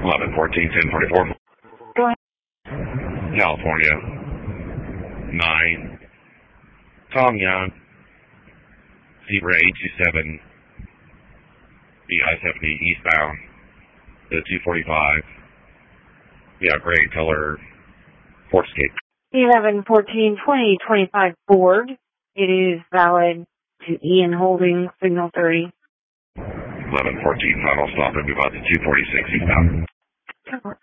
11, 14, 10, 44. Go ahead. California. 9. Tongyan. Zebra 827. BI-70 eastbound. The 245. Yeah, gray color Fortscape. 11, 14, 20, 25 Ford. It is valid to Ian Holding, signal 30. 11, 14, final stop and move out to 246 eastbound.